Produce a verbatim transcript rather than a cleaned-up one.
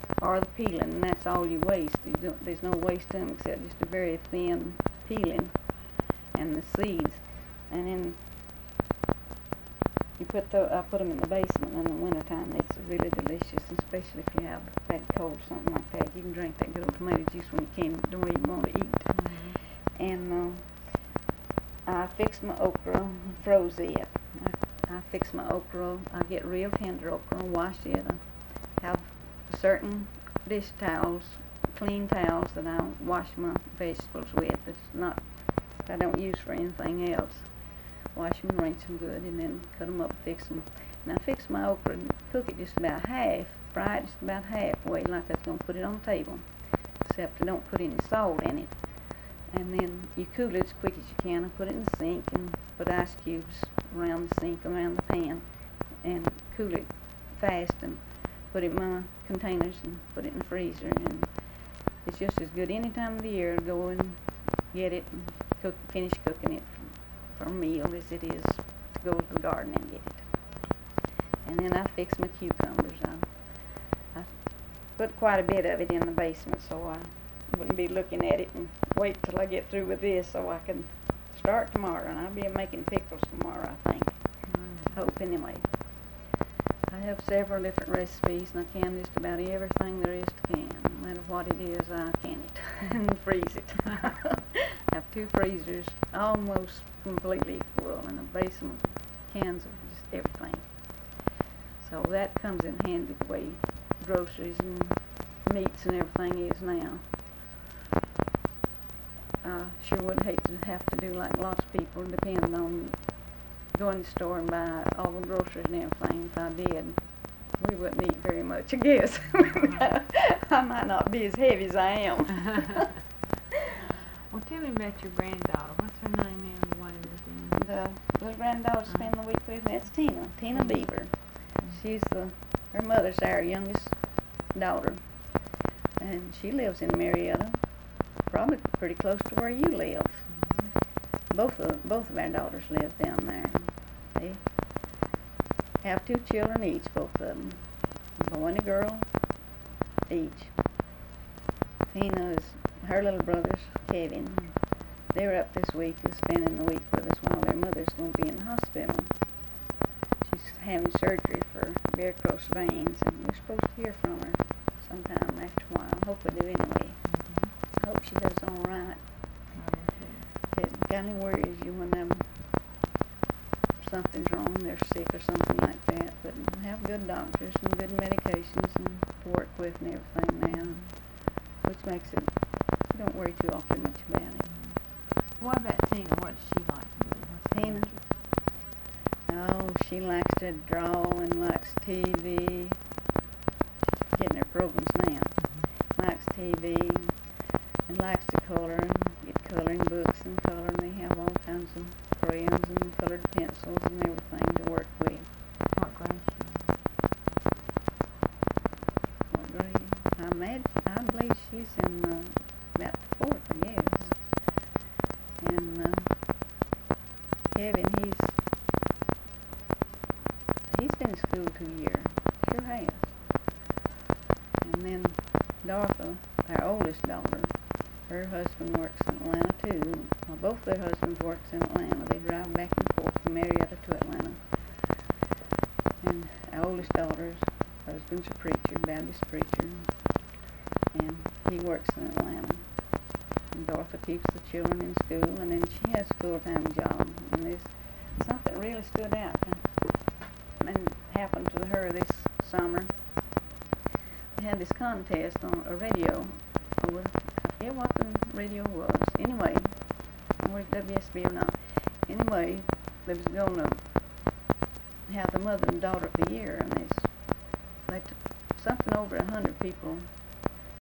or the peeling, and that's all you waste. You don't, there's no waste to them except just a very thin peeling and the seeds. And then you put the, I put them in the basement in the wintertime. It's really delicious, especially if you have bad cold or something like that. You can drink that good old tomato juice when you can't, don't even want to eat. Mm-hmm. And uh, I fix my okra, froze it. I, I fix my okra. I get real tender okra, wash it. I have certain dish towels, clean towels that I wash my vegetables with. It's not, I don't use for anything else. Wash them, rinse them good, and then cut them up, fix them. And I fix my okra and cook it just about half, fry it just about halfway, like I was going to put it on the table, except I don't put any salt in it. And then you cool it as quick as you can. I put it in the sink and put ice cubes around the sink, around the pan, and cool it fast and put it in my containers and put it in the freezer. And it's just as good any time of the year to go and get it and cook, finish cooking it for a meal as it is to go to the garden and get it. And then I fix my cucumbers. I, I put quite a bit of it in the basement so I wouldn't be looking at it and wait till I get through with this so I can start tomorrow. And I'll be making pickles tomorrow, I think. Mm. Hope anyway. I have several different recipes and I can just about everything there is to can. No matter what it is, I can it and freeze it. I have two freezers almost completely full and a basement cans of just everything. So that comes in handy the way groceries and meats and everything is now. I sure would hate to have to do like lots of people, depend on going to the store and buy all the groceries and everything. If I did, we wouldn't eat very much, I guess. I might not be as heavy as I am. Well, tell me about your granddaughter. What's her name and what is it? The little granddaughter spend the week with me, that's Tina, Tina Beaver. She's the, her mother's our youngest daughter, and she lives in Marietta, probably pretty close to where you live. Both of, both of our daughters live down there. They have two children each, both of them, a boy and a girl each. Tina is, her little brother's Kevin. They're up this week, is spending the week with us while their mother's going to be in the hospital. She's having surgery for varicose veins, and we're supposed to hear from her sometime after a while. Hope we do anyway. Mm-hmm. Hope she does all right. It kind of worries you when um, something's wrong, they're sick or something like that. But have good doctors and good medications and to work with and everything now, which makes it, you don't worry too awfully much about it. What about Tina? What does she like to do? What's Tina? Oh, she likes to draw and likes T V. She's getting her programs now. Mm-hmm. Likes T V and likes to color and get coloring books and color. And they have all kinds of crayons and colored pencils and everything to work with. What grade is she in? What grade? I, imagine, I believe she's in uh, about the fourth, I guess. And uh, Kevin, he's he's been in school two years, sure has. And then Dorothy, our oldest daughter, her husband works in Atlanta too. Well, both their husbands works in Atlanta. They drive back and forth from Marietta to Atlanta. And our oldest daughter's husband's a preacher, Baptist preacher, and he works in Atlanta. And Dorothy keeps the children in school, and then she has a full-time job. And there's something really stood out and happened to her this summer. We had this contest on a radio over, I forget what the radio was. Anyway, or W S B or not. Anyway, they was going to have the mother and daughter of the year, and there's like something over a hundred people